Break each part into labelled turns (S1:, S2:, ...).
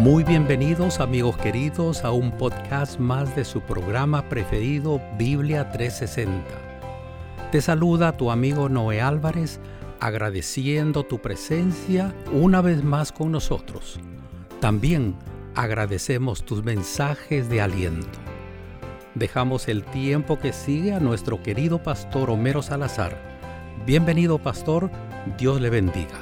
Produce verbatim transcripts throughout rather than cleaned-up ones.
S1: Muy bienvenidos, amigos queridos, a un podcast más de su programa preferido, Biblia trescientos sesenta. Te saluda tu amigo Noé Álvarez, agradeciendo tu presencia una vez más con nosotros. También agradecemos tus mensajes de aliento. Dejamos el tiempo que sigue a nuestro querido pastor Homero Salazar. Bienvenido, pastor. Dios le bendiga.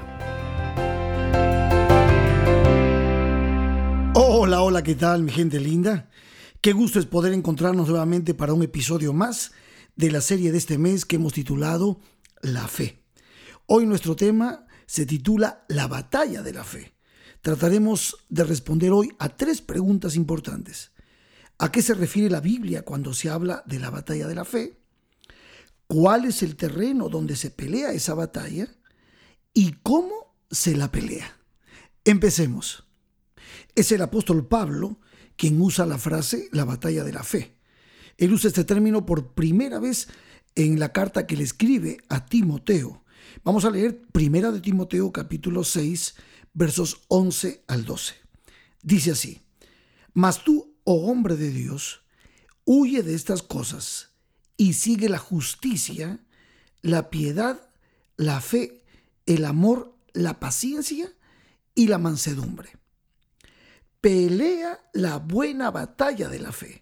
S2: Hola, hola, ¿qué tal, mi gente linda? Qué gusto es poder encontrarnos nuevamente para un episodio más de la serie de este mes que hemos titulado La Fe. Hoy nuestro tema se titula La Batalla de la Fe. Trataremos de responder hoy a tres preguntas importantes. ¿A qué se refiere la Biblia cuando se habla de la batalla de la fe? ¿Cuál es el terreno donde se pelea esa batalla? ¿Y cómo se la pelea? Empecemos. Es el apóstol Pablo quien usa la frase la batalla de la fe. Él usa este término por primera vez en la carta que le escribe a Timoteo. Vamos a leer Primera de Timoteo capítulo seis, versos once al doce. Dice así: Mas tú, oh hombre de Dios, huye de estas cosas y sigue la justicia, la piedad, la fe, el amor, la paciencia y la mansedumbre. Pelea la buena batalla de la fe,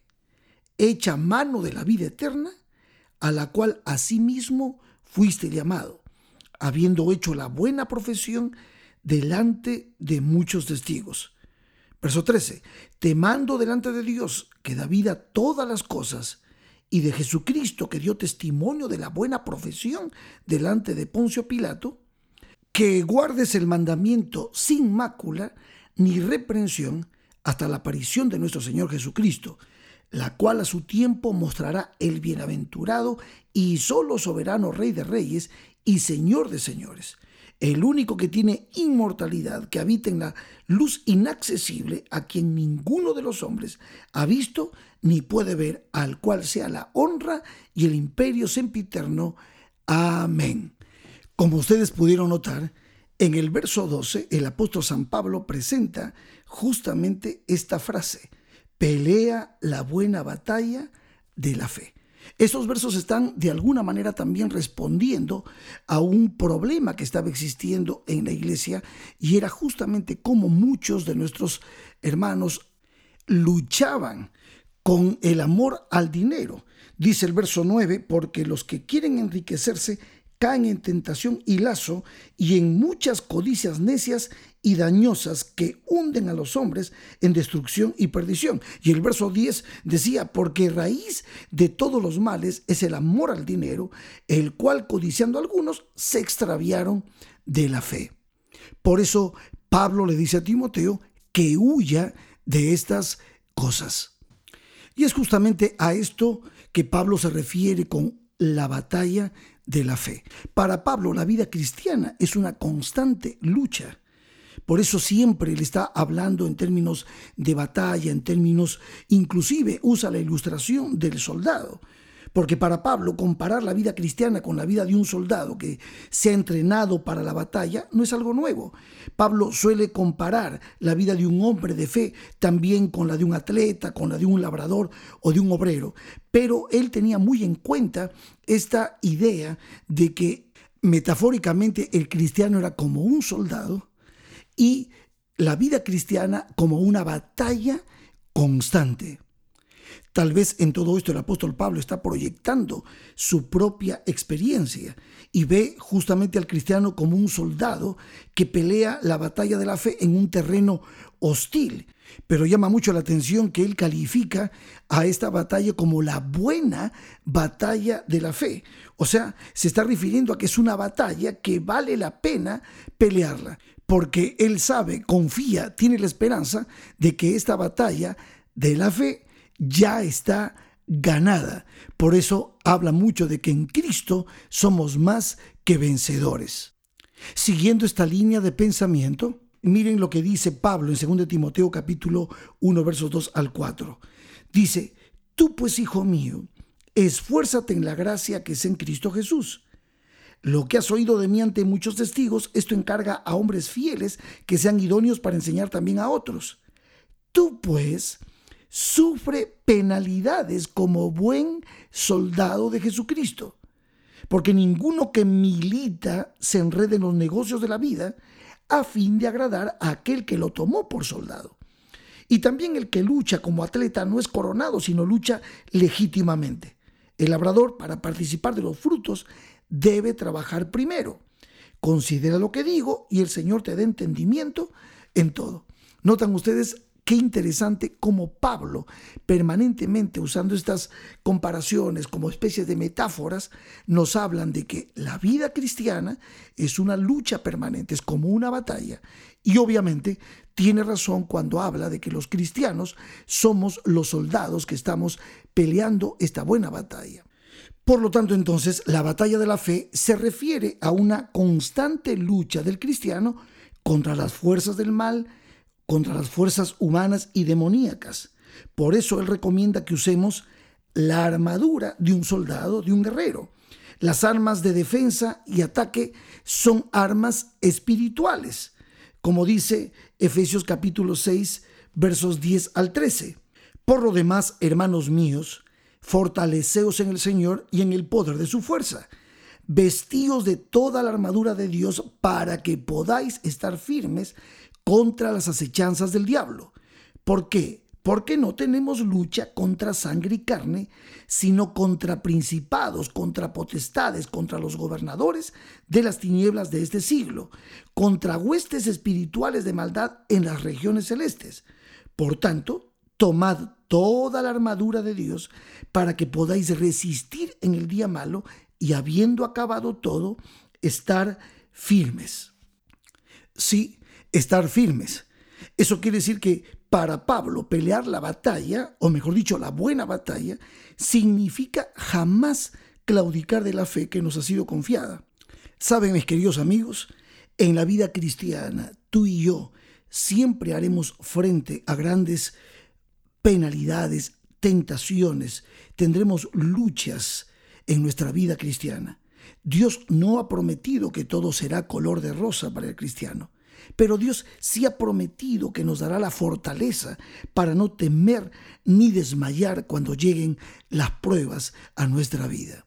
S2: echa mano de la vida eterna, a la cual asimismo fuiste llamado, habiendo hecho la buena profesión delante de muchos testigos. Verso trece. Te mando delante de Dios, que da vida a todas las cosas, y de Jesucristo, que dio testimonio de la buena profesión delante de Poncio Pilato, que guardes el mandamiento sin mácula ni reprensión hasta la aparición de nuestro Señor Jesucristo, la cual a su tiempo mostrará el bienaventurado y solo soberano Rey de Reyes y Señor de Señores, el único que tiene inmortalidad, que habita en la luz inaccesible, a quien ninguno de los hombres ha visto ni puede ver, al cual sea la honra y el imperio sempiterno. Amén. Como ustedes pudieron notar, en el verso doce, el apóstol San Pablo presenta justamente esta frase: pelea la buena batalla de la fe. Estos versos están de alguna manera también respondiendo a un problema que estaba existiendo en la iglesia, y era justamente cómo muchos de nuestros hermanos luchaban con el amor al dinero. Dice el verso nueve: porque los que quieren enriquecerse caen en tentación y lazo y en muchas codicias necias y dañosas que hunden a los hombres en destrucción y perdición. Y el verso diez decía: porque raíz de todos los males es el amor al dinero, el cual codiciando algunos se extraviaron de la fe. Por eso Pablo le dice a Timoteo que huya de estas cosas. Y es justamente a esto que Pablo se refiere con la batalla de la fe. Para Pablo, la vida cristiana es una constante lucha. Por eso siempre él está hablando en términos de batalla, en términos, inclusive usa la ilustración del soldado. Porque para Pablo, comparar la vida cristiana con la vida de un soldado que se ha entrenado para la batalla no es algo nuevo. Pablo suele comparar la vida de un hombre de fe también con la de un atleta, con la de un labrador o de un obrero. Pero él tenía muy en cuenta esta idea de que metafóricamente el cristiano era como un soldado y la vida cristiana como una batalla constante. Tal vez en todo esto el apóstol Pablo está proyectando su propia experiencia y ve justamente al cristiano como un soldado que pelea la batalla de la fe en un terreno hostil. Pero llama mucho la atención que él califica a esta batalla como la buena batalla de la fe. O sea, se está refiriendo a que es una batalla que vale la pena pelearla, porque él sabe, confía, tiene la esperanza de que esta batalla de la fe ya está ganada. Por eso habla mucho de que en Cristo somos más que vencedores. Siguiendo esta línea de pensamiento, miren lo que dice Pablo en segunda de Timoteo capítulo uno, versos dos al cuatro. Dice: tú pues, hijo mío, esfuérzate en la gracia que es en Cristo Jesús. Lo que has oído de mí ante muchos testigos, esto encarga a hombres fieles que sean idóneos para enseñar también a otros. Tú, pues, sufre penalidades como buen soldado de Jesucristo, porque ninguno que milita se enrede en los negocios de la vida a fin de agradar a aquel que lo tomó por soldado. Y también el que lucha como atleta no es coronado, sino lucha legítimamente. El labrador, para participar de los frutos, debe trabajar primero. Considera lo que digo y el Señor te dé entendimiento en todo. ¿Notan ustedes qué interesante cómo Pablo, permanentemente usando estas comparaciones como especies de metáforas, nos hablan de que la vida cristiana es una lucha permanente, es como una batalla? Y obviamente tiene razón cuando habla de que los cristianos somos los soldados que estamos peleando esta buena batalla. Por lo tanto, entonces, la batalla de la fe se refiere a una constante lucha del cristiano contra las fuerzas del mal, contra las fuerzas humanas y demoníacas. Por eso él recomienda que usemos la armadura de un soldado, de un guerrero. Las armas de defensa y ataque son armas espirituales, como dice Efesios capítulo seis, versos diez al trece. Por lo demás, hermanos míos, fortaleceos en el Señor y en el poder de su fuerza. Vestíos de toda la armadura de Dios para que podáis estar firmes contra las acechanzas del diablo. ¿Por qué? Porque no tenemos lucha contra sangre y carne, sino contra principados, contra potestades, contra los gobernadores de las tinieblas de este siglo, contra huestes espirituales de maldad en las regiones celestes. Por tanto, tomad toda la armadura de Dios para que podáis resistir en el día malo y, habiendo acabado todo, estar firmes. Sí, estar firmes. Eso quiere decir que para Pablo pelear la batalla, o mejor dicho, la buena batalla, significa jamás claudicar de la fe que nos ha sido confiada. Saben, mis queridos amigos, en la vida cristiana, tú y yo siempre haremos frente a grandes penalidades, tentaciones, tendremos luchas en nuestra vida cristiana. Dios no ha prometido que todo será color de rosa para el cristiano, pero Dios sí ha prometido que nos dará la fortaleza para no temer ni desmayar cuando lleguen las pruebas a nuestra vida.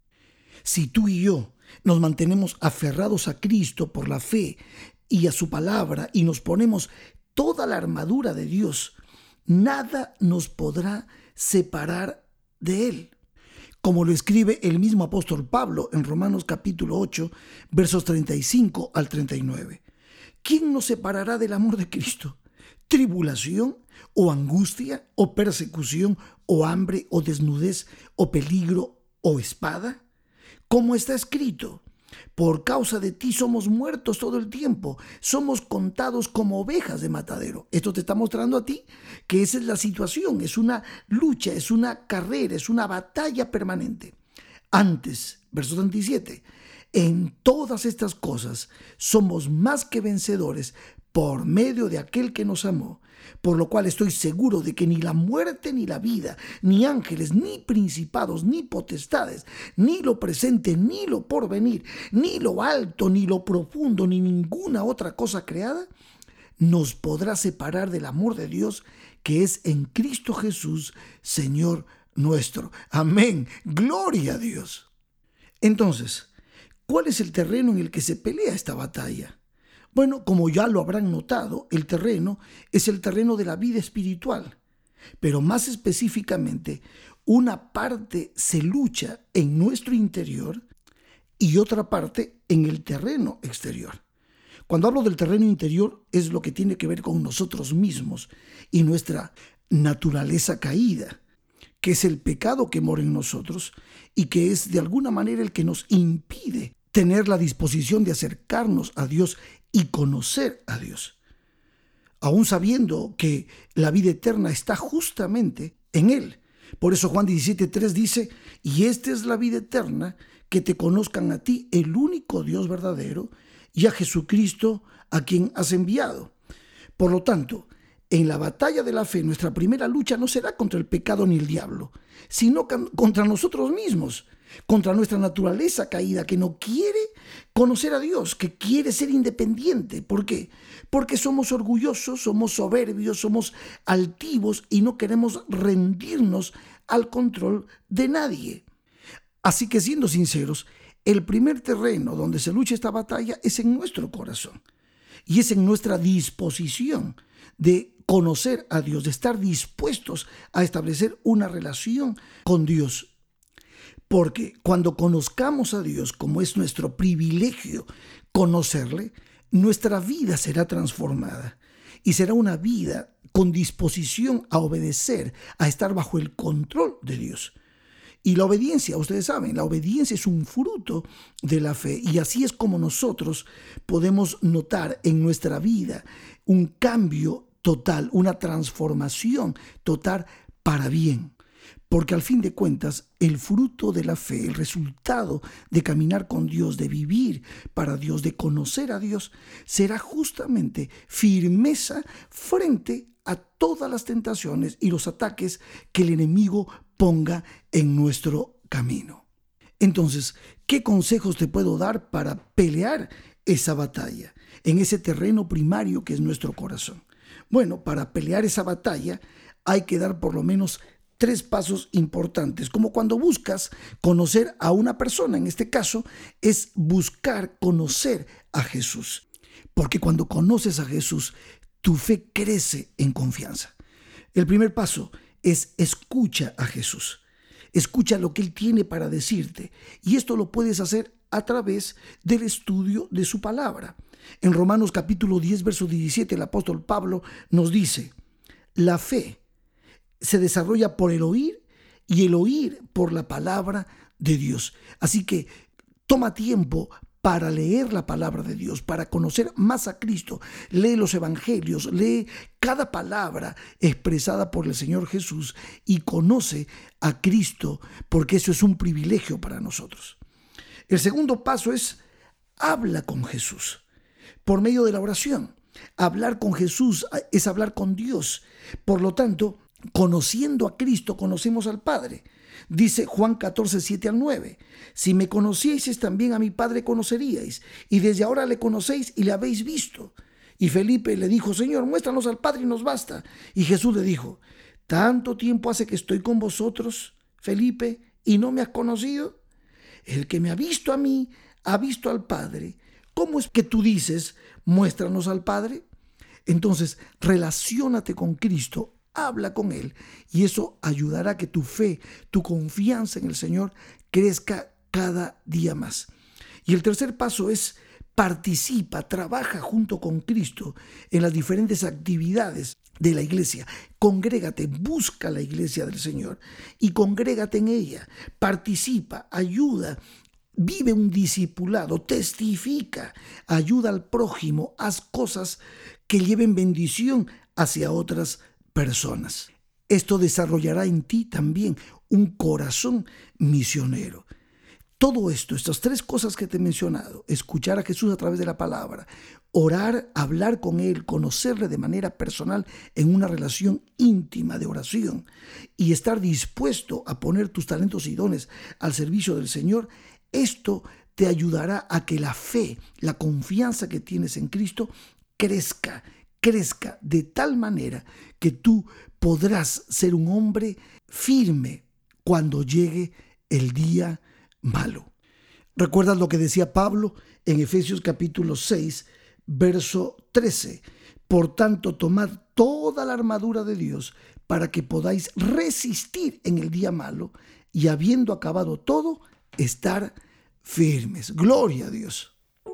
S2: Si tú y yo nos mantenemos aferrados a Cristo por la fe y a su palabra y nos ponemos toda la armadura de Dios, nada nos podrá separar de Él. Como lo escribe el mismo apóstol Pablo en Romanos capítulo ocho, versos treinta y cinco al treinta y nueve. ¿Quién nos separará del amor de Cristo? ¿Tribulación o angustia o persecución o hambre o desnudez o peligro o espada? Como está escrito: por causa de ti somos muertos todo el tiempo, somos contados como ovejas de matadero. Esto te está mostrando a ti que esa es la situación, es una lucha, es una carrera, es una batalla permanente. Antes, verso treinta y siete, en todas estas cosas somos más que vencedores por medio de aquel que nos amó, por lo cual estoy seguro de que ni la muerte ni la vida, ni ángeles, ni principados, ni potestades, ni lo presente, ni lo porvenir, ni lo alto, ni lo profundo, ni ninguna otra cosa creada, nos podrá separar del amor de Dios que es en Cristo Jesús, Señor nuestro. Amén. Gloria a Dios. Entonces, ¿cuál es el terreno en el que se pelea esta batalla? Bueno, como ya lo habrán notado, el terreno es el terreno de la vida espiritual, pero más específicamente, una parte se lucha en nuestro interior y otra parte en el terreno exterior. Cuando hablo del terreno interior es lo que tiene que ver con nosotros mismos y nuestra naturaleza caída, que es el pecado que mora en nosotros y que es de alguna manera el que nos impide tener la disposición de acercarnos a Dios y conocer a Dios, aún sabiendo que la vida eterna está justamente en Él. Por eso Juan diecisiete tres dice: y esta es la vida eterna, que te conozcan a ti, el único Dios verdadero, y a Jesucristo, a quien has enviado. Por lo tanto, en la batalla de la fe, nuestra primera lucha no será contra el pecado ni el diablo, sino contra nosotros mismos. contra nuestra naturaleza caída que no quiere conocer a Dios, que quiere ser independiente. ¿Por qué? Porque somos orgullosos, somos soberbios, somos altivos y no queremos rendirnos al control de nadie. Así que, siendo sinceros, el primer terreno donde se lucha esta batalla es en nuestro corazón y es en nuestra disposición de conocer a Dios, de estar dispuestos a establecer una relación con Dios. Porque cuando conozcamos a Dios, como es nuestro privilegio conocerle, nuestra vida será transformada y será una vida con disposición a obedecer, a estar bajo el control de Dios. Y la obediencia, ustedes saben, la obediencia es un fruto de la fe, y así es como nosotros podemos notar en nuestra vida un cambio total, una transformación total para bien. Porque al fin de cuentas, el fruto de la fe, el resultado de caminar con Dios, de vivir para Dios, de conocer a Dios, será justamente firmeza frente a todas las tentaciones y los ataques que el enemigo ponga en nuestro camino. Entonces, ¿qué consejos te puedo dar para pelear esa batalla en ese terreno primario que es nuestro corazón? Bueno, para pelear esa batalla hay que dar por lo menos tres pasos importantes, como cuando buscas conocer a una persona. En este caso es buscar conocer a Jesús, porque cuando conoces a Jesús, tu fe crece en confianza. El primer paso es escucha a Jesús. Escucha lo que Él tiene para decirte, y esto lo puedes hacer a través del estudio de su palabra. En Romanos capítulo diez, verso diecisiete, el apóstol Pablo nos dice: la fe se desarrolla por el oír y el oír por la palabra de Dios. Así que toma tiempo para leer la palabra de Dios, para conocer más a Cristo. Lee los evangelios, lee cada palabra expresada por el Señor Jesús y conoce a Cristo, porque eso es un privilegio para nosotros. El segundo paso es habla con Jesús por medio de la oración. Hablar con Jesús es hablar con Dios. Por lo tanto, conociendo a Cristo, conocemos al Padre. Dice Juan catorce, siete al nueve: si me conocieseis, también a mi Padre conoceríais, y desde ahora le conocéis y le habéis visto. Y Felipe le dijo: Señor, muéstranos al Padre y nos basta. Y Jesús le dijo: ¿tanto tiempo hace que estoy con vosotros, Felipe, y no me has conocido? El que me ha visto a mí, ha visto al Padre. ¿Cómo es que tú dices, muéstranos al Padre? Entonces, relaciónate con Cristo, habla con Él, y eso ayudará a que tu fe, tu confianza en el Señor crezca cada día más. Y el tercer paso es participa, trabaja junto con Cristo en las diferentes actividades de la iglesia. Congrégate, busca la iglesia del Señor y congrégate en ella. Participa, ayuda, vive un discipulado, testifica, ayuda al prójimo, haz cosas que lleven bendición hacia otras personas. Esto desarrollará en ti también un corazón misionero. Todo esto, estas tres cosas que te he mencionado, escuchar a Jesús a través de la palabra, orar, hablar con Él, conocerle de manera personal en una relación íntima de oración y estar dispuesto a poner tus talentos y dones al servicio del Señor, esto te ayudará a que la fe, la confianza que tienes en Cristo crezca, crezca de tal manera que tú podrás ser un hombre firme cuando llegue el día malo. ¿Recuerdas lo que decía Pablo en Efesios capítulo seis, verso trece? Por tanto, tomad toda la armadura de Dios para que podáis resistir en el día malo y, habiendo acabado todo, estar firmes. Gloria a Dios.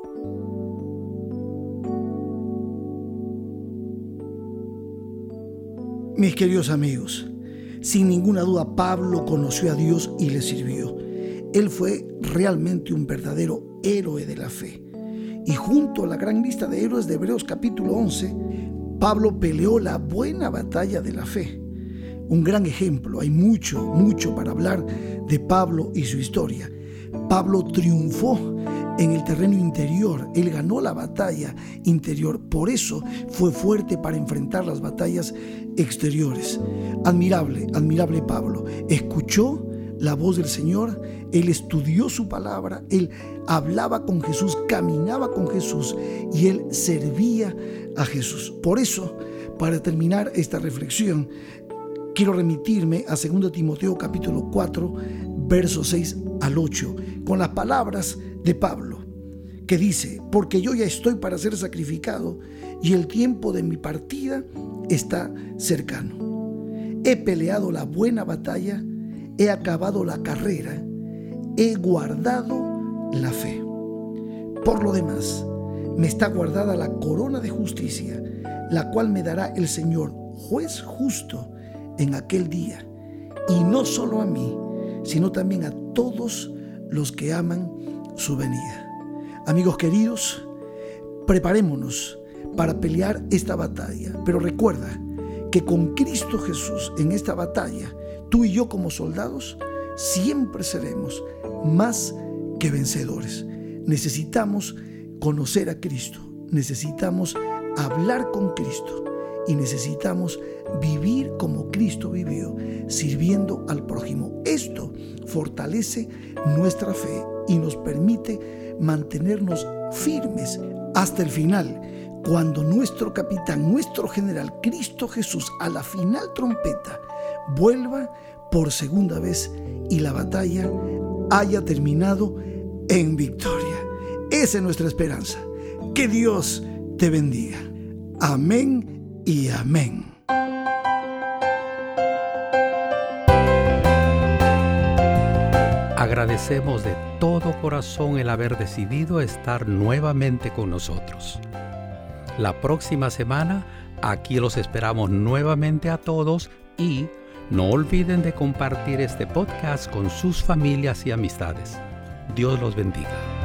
S2: Mis queridos amigos, sin ninguna duda Pablo conoció a Dios y le sirvió. Él fue realmente un verdadero héroe de la fe. Y junto a la gran lista de héroes de Hebreos capítulo once, Pablo peleó la buena batalla de la fe. Un gran ejemplo, hay mucho, mucho para hablar de Pablo y su historia. Pablo triunfó en el terreno interior, él ganó la batalla interior, por eso fue fuerte para enfrentar las batallas exteriores. Admirable, admirable Pablo. Escuchó la voz del Señor, él estudió su palabra, él hablaba con Jesús, caminaba con Jesús y él servía a Jesús. Por eso, para terminar esta reflexión, quiero remitirme a segundo Timoteo capítulo cuatro, versos seis al ocho, con las palabras de Pablo, que dice: porque yo ya estoy para ser sacrificado y el tiempo de mi partida está cercano. He peleado la buena batalla, he acabado la carrera, he guardado la fe. Por lo demás, me está guardada la corona de justicia, la cual me dará el Señor, juez justo, en aquel día, y no solo a mí, sino también a todos los que aman su venida. Amigos queridos, preparémonos para pelear esta batalla, pero recuerda que con Cristo Jesús en esta batalla, tú y yo como soldados siempre seremos más que vencedores. Necesitamos conocer a Cristo, necesitamos hablar con Cristo y necesitamos vivir como Cristo vivió, sirviendo al prójimo. Esto fortalece nuestra fe y nos permite mantenernos firmes hasta el final, cuando nuestro capitán, nuestro general, Cristo Jesús, a la final trompeta, vuelva por segunda vez y la batalla haya terminado en victoria. Esa es nuestra esperanza. Que Dios te bendiga. Amén y amén.
S1: Agradecemos de todo corazón el haber decidido estar nuevamente con nosotros. La próxima semana, aquí los esperamos nuevamente a todos y no olviden de compartir este podcast con sus familias y amistades. Dios los bendiga.